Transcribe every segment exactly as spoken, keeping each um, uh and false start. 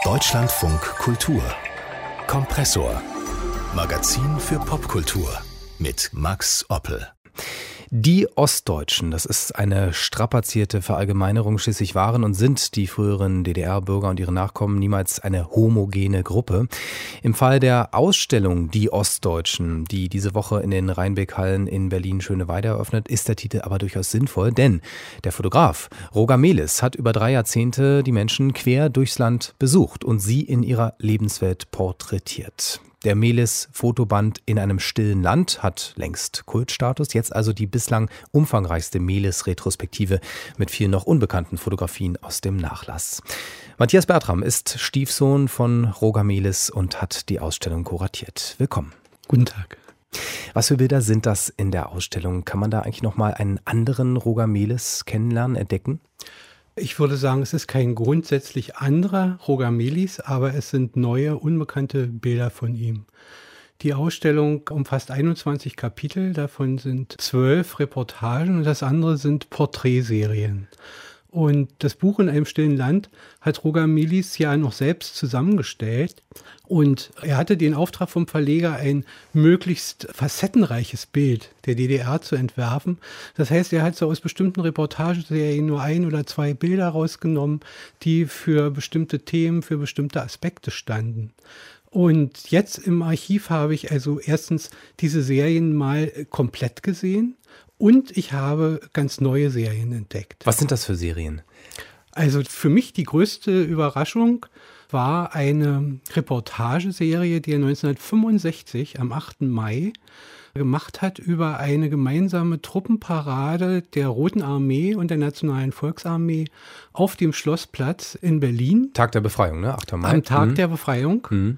Deutschlandfunk Kultur Kompressor Magazin für Popkultur mit Max Oppel. Die Ostdeutschen, das ist eine strapazierte Verallgemeinerung. Schließlich waren und sind die früheren D D R-Bürger und ihre Nachkommen niemals eine homogene Gruppe. Im Fall der Ausstellung Die Ostdeutschen, die diese Woche in den Rheinbeck-Hallen in Berlin-Schöneweide eröffnet, ist der Titel aber durchaus sinnvoll, denn der Fotograf Roger Melis hat über drei Jahrzehnte die Menschen quer durchs Land besucht und sie in ihrer Lebenswelt porträtiert. Der Melis-Fotoband In einem stillen Land hat längst Kultstatus, jetzt also die bislang umfangreichste Melis-Retrospektive mit vielen noch unbekannten Fotografien aus dem Nachlass. Matthias Bertram ist Stiefsohn von Roger Melis und hat die Ausstellung kuratiert. Willkommen. Guten Tag. Was für Bilder sind das in der Ausstellung? Kann man da eigentlich nochmal einen anderen Roger Melis kennenlernen, entdecken? Ich würde sagen, es ist kein grundsätzlich anderer Roger Melis, aber es sind neue, unbekannte Bilder von ihm. Die Ausstellung umfasst einundzwanzig Kapitel, davon sind zwölf Reportagen und das andere sind Porträtserien. Und das Buch In einem stillen Land hat Roger Melis ja noch selbst zusammengestellt. Und er hatte den Auftrag vom Verleger, ein möglichst facettenreiches Bild der D D R zu entwerfen. Das heißt, er hat so aus bestimmten Reportageserien nur ein oder zwei Bilder rausgenommen, die für bestimmte Themen, für bestimmte Aspekte standen. Und jetzt im Archiv habe ich also erstens diese Serien mal komplett gesehen. Und ich habe ganz neue Serien entdeckt. Was sind das für Serien? Also für mich die größte Überraschung war eine Reportageserie, die er neunzehnhundertfünfundsechzig am achten Mai gemacht hat über eine gemeinsame Truppenparade der Roten Armee und der Nationalen Volksarmee auf dem Schlossplatz in Berlin. Tag der Befreiung, ne? achter Mai. Am Tag mhm. der Befreiung. Mhm.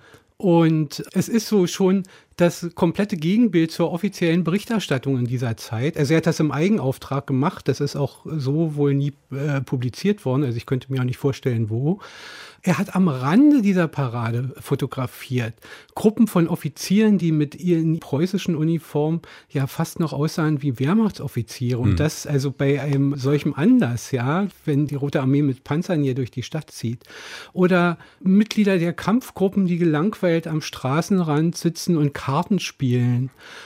Und es ist so schon das komplette Gegenbild zur offiziellen Berichterstattung in dieser Zeit. Also er hat das im Eigenauftrag gemacht. Das ist auch so wohl nie äh, publiziert worden. Also ich könnte mir auch nicht vorstellen, wo. Er hat am Rande dieser Parade fotografiert. Gruppen von Offizieren, die mit ihren preußischen Uniformen ja fast noch aussahen wie Wehrmachtsoffiziere. Und mhm. das also bei einem solchen Anlass, ja, wenn die Rote Armee mit Panzern hier durch die Stadt zieht. Oder Mitglieder der Kampfgruppen, die gelangweilt am Straßenrand sitzen und Karten spielen.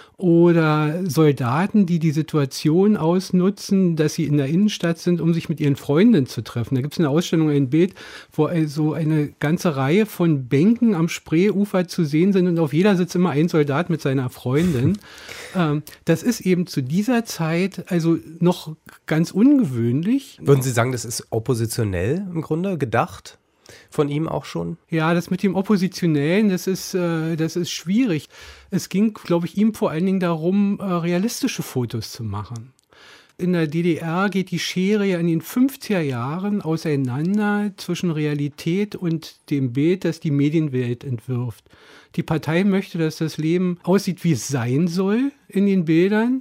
Oder Soldaten, die die Situation ausnutzen, dass sie in der Innenstadt sind, um sich mit ihren Freundinnen zu treffen. Da gibt es in der Ausstellung ein Bild, wo also eine ganze Reihe von Bänken am Spreeufer zu sehen sind und auf jeder sitzt immer ein Soldat mit seiner Freundin. ähm, das ist eben zu dieser Zeit also noch ganz ungewöhnlich. Würden Sie sagen, das ist oppositionell im Grunde gedacht? Von ihm auch schon? Ja, das mit dem Oppositionellen, das ist, äh, das ist schwierig. Es ging, glaube ich, ihm vor allen Dingen darum, äh, realistische Fotos zu machen. In der D D R geht die Schere ja in den fünfziger Jahren auseinander zwischen Realität und dem Bild, das die Medienwelt entwirft. Die Partei möchte, dass das Leben aussieht, wie es sein soll in den Bildern.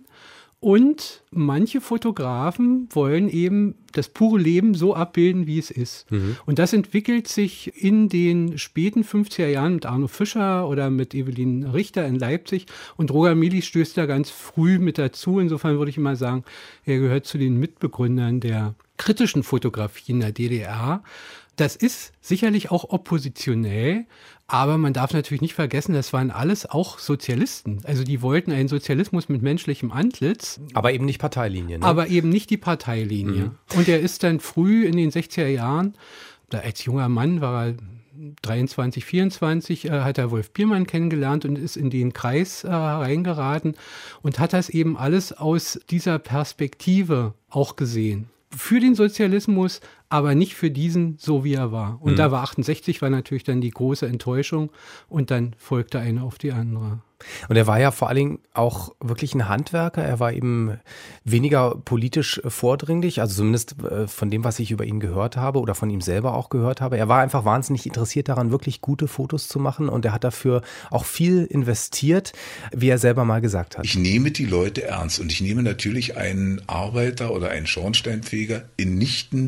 Und manche Fotografen wollen eben das pure Leben so abbilden, wie es ist. Mhm. Und das entwickelt sich in den späten fünfziger Jahren mit Arno Fischer oder mit Evelyn Richter in Leipzig. Und Roger Melis stößt da ganz früh mit dazu. Insofern würde ich immer sagen, er gehört zu den Mitbegründern der kritischen Fotografie in der D D R. Das ist sicherlich auch oppositionell, aber man darf natürlich nicht vergessen, das waren alles auch Sozialisten. Also die wollten einen Sozialismus mit menschlichem Antlitz. Aber eben nicht Parteilinie, ne? Aber eben nicht die Parteilinie. Mhm. Und er ist dann früh in den sechziger Jahren, da als junger Mann war er dreiundzwanzig, vierundzwanzig, äh, hat er Wolf Biermann kennengelernt und ist in den Kreis äh, reingeraten und hat das eben alles aus dieser Perspektive auch gesehen. Für den Sozialismus, aber nicht für diesen, so wie er war. Und mhm. da war achtundsechzig, war natürlich dann die große Enttäuschung und dann folgte eine auf die andere. Und er war ja vor allen Dingen auch wirklich ein Handwerker. Er war eben weniger politisch vordringlich, also zumindest von dem, was ich über ihn gehört habe oder von ihm selber auch gehört habe. Er war einfach wahnsinnig interessiert daran, wirklich gute Fotos zu machen und er hat dafür auch viel investiert, wie er selber mal gesagt hat. Ich nehme die Leute ernst und ich nehme natürlich einen Arbeiter oder einen Schornsteinfeger in nichten weniger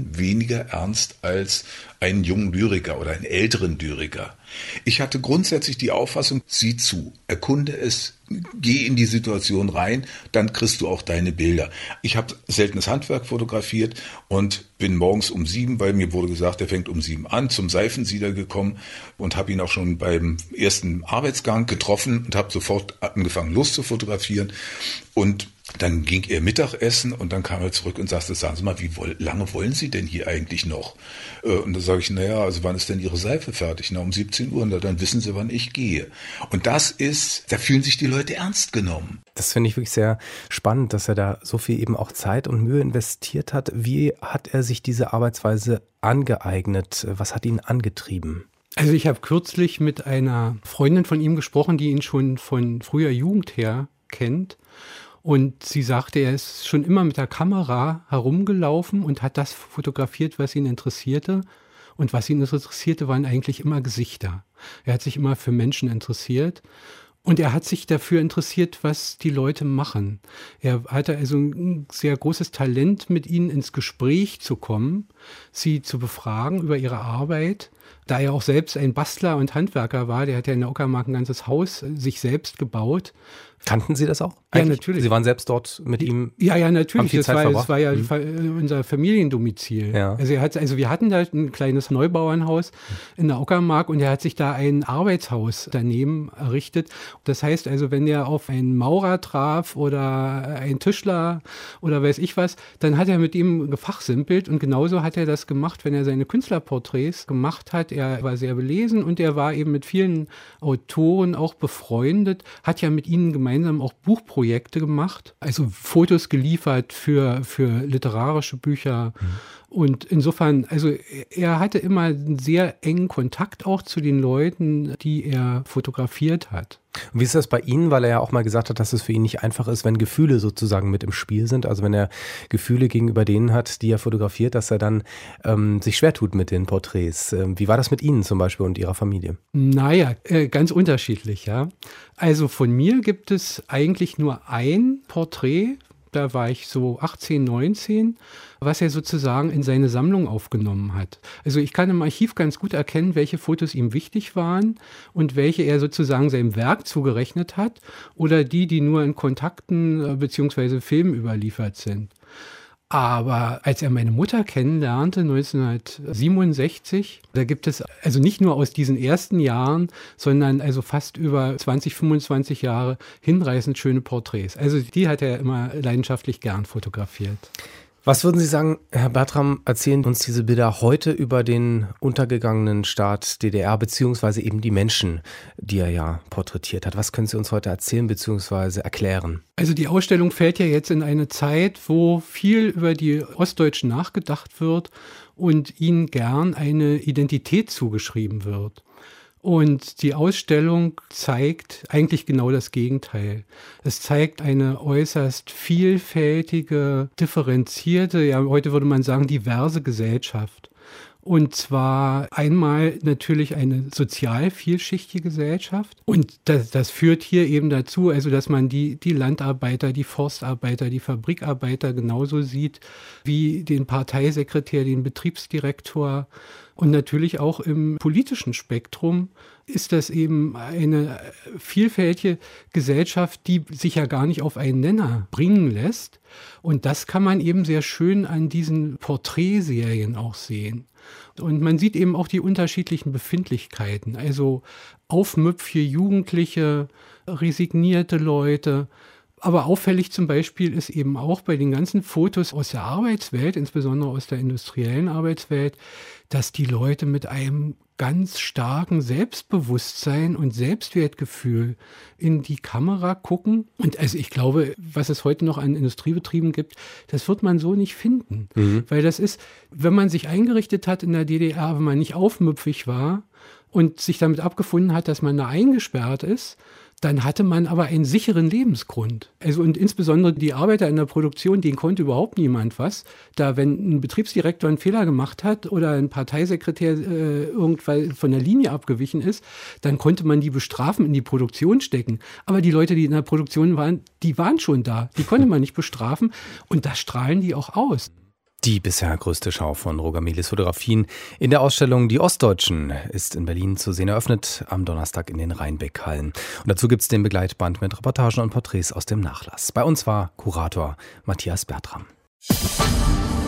weniger ernst als einen jungen Lyriker oder einen älteren Lyriker. Ich hatte grundsätzlich die Auffassung, sieh zu, erkunde es, geh in die Situation rein, dann kriegst du auch deine Bilder. Ich habe seltenes Handwerk fotografiert und bin morgens um sieben, weil mir wurde gesagt, er fängt um sieben an, zum Seifensieder gekommen und habe ihn auch schon beim ersten Arbeitsgang getroffen und habe sofort angefangen, los zu fotografieren. Und dann ging er Mittagessen und dann kam er zurück und sagte, sagen Sie mal, wie lange wollen Sie denn hier eigentlich noch? Und da sage ich, naja, also wann ist denn Ihre Seife fertig? Na, um siebzehn Uhr, na, dann wissen Sie, wann ich gehe. Und das ist, da fühlen sich die Leute ernst genommen. Das finde ich wirklich sehr spannend, dass er da so viel eben auch Zeit und Mühe investiert hat. Wie hat er sich diese Arbeitsweise angeeignet? Was hat ihn angetrieben? Also ich habe kürzlich mit einer Freundin von ihm gesprochen, die ihn schon von früher Jugend her kennt. Und sie sagte, er ist schon immer mit der Kamera herumgelaufen und hat das fotografiert, was ihn interessierte. Und was ihn interessierte, waren eigentlich immer Gesichter. Er hat sich immer für Menschen interessiert. Und er hat sich dafür interessiert, was die Leute machen. Er hatte also ein sehr großes Talent, mit ihnen ins Gespräch zu kommen, sie zu befragen über ihre Arbeit. Da er auch selbst ein Bastler und Handwerker war, der hat ja in der Uckermark ein ganzes Haus sich selbst gebaut. Kannten Sie das auch? Ja, eigentlich? Natürlich. Sie waren selbst dort mit ihm? Ja, ja, natürlich. Das war, das war ja mhm. unser Familiendomizil. Ja. Also, er hat, also wir hatten da ein kleines Neubauernhaus in der Uckermark und er hat sich da ein Arbeitshaus daneben errichtet. Das heißt also, wenn er auf einen Maurer traf oder einen Tischler oder weiß ich was, dann hat er mit ihm gefachsimpelt und genauso hat er das gemacht, wenn er seine Künstlerporträts gemacht hat. Er war sehr belesen und er war eben mit vielen Autoren auch befreundet, hat ja mit ihnen gemeinsam auch Buchprojekte gemacht, also Fotos geliefert für, für literarische Bücher. Mhm. Und insofern, also er hatte immer einen sehr engen Kontakt auch zu den Leuten, die er fotografiert hat. Und wie ist das bei Ihnen, weil er ja auch mal gesagt hat, dass es für ihn nicht einfach ist, wenn Gefühle sozusagen mit im Spiel sind, also wenn er Gefühle gegenüber denen hat, die er fotografiert, dass er dann ähm, sich schwer tut mit den Porträts. Ähm, wie war das mit Ihnen zum Beispiel und Ihrer Familie? Naja, äh, ganz unterschiedlich, ja. Also von mir gibt es eigentlich nur ein Porträt, da war ich so achtzehn, neunzehn, was er sozusagen in seine Sammlung aufgenommen hat. Also ich kann im Archiv ganz gut erkennen, welche Fotos ihm wichtig waren und welche er sozusagen seinem Werk zugerechnet hat oder die, die nur in Kontakten bzw. Filmen überliefert sind. Aber als er meine Mutter kennenlernte, neunzehnhundertsiebenundsechzig, da gibt es also nicht nur aus diesen ersten Jahren, sondern also fast über zwanzig, fünfundzwanzig Jahre hinreißend schöne Porträts. Also die hat er immer leidenschaftlich gern fotografiert. Was würden Sie sagen, Herr Bertram, erzählen uns diese Bilder heute über den untergegangenen Staat D D R, beziehungsweise eben die Menschen, die er ja porträtiert hat? Was können Sie uns heute erzählen, beziehungsweise erklären? Also die Ausstellung fällt ja jetzt in eine Zeit, wo viel über die Ostdeutschen nachgedacht wird und ihnen gern eine Identität zugeschrieben wird. Und die Ausstellung zeigt eigentlich genau das Gegenteil. Es zeigt eine äußerst vielfältige, differenzierte, ja heute würde man sagen diverse Gesellschaft. Und zwar einmal natürlich eine sozial vielschichtige Gesellschaft. Und das, das führt hier eben dazu, also dass man die, die Landarbeiter, die Forstarbeiter, die Fabrikarbeiter genauso sieht wie den Parteisekretär, den Betriebsdirektor. Und natürlich auch im politischen Spektrum ist das eben eine vielfältige Gesellschaft, die sich ja gar nicht auf einen Nenner bringen lässt. Und das kann man eben sehr schön an diesen Porträtserien auch sehen. Und man sieht eben auch die unterschiedlichen Befindlichkeiten, also aufmüpfige Jugendliche, resignierte Leute. Aber auffällig zum Beispiel ist eben auch bei den ganzen Fotos aus der Arbeitswelt, insbesondere aus der industriellen Arbeitswelt, dass die Leute mit einem ganz starken Selbstbewusstsein und Selbstwertgefühl in die Kamera gucken. Und also ich glaube, was es heute noch an Industriebetrieben gibt, das wird man so nicht finden. Mhm. Weil das ist, wenn man sich eingerichtet hat in der D D R, wenn man nicht aufmüpfig war und sich damit abgefunden hat, dass man da eingesperrt ist, dann hatte man aber einen sicheren Lebensgrund. Also und insbesondere die Arbeiter in der Produktion, denen konnte überhaupt niemand was. Da, wenn ein Betriebsdirektor einen Fehler gemacht hat oder ein Parteisekretär äh, irgendwann von der Linie abgewichen ist, dann konnte man die bestrafen, in die Produktion stecken. Aber die Leute, die in der Produktion waren, die waren schon da. Die konnte man nicht bestrafen und das strahlen die auch aus. Die bisher größte Schau von Roger Melis Fotografien in der Ausstellung Die Ostdeutschen ist in Berlin zu sehen, eröffnet am Donnerstag in den Rheinbeck-Hallen. Und dazu gibt es den Begleitband mit Reportagen und Porträts aus dem Nachlass. Bei uns war Kurator Matthias Bertram.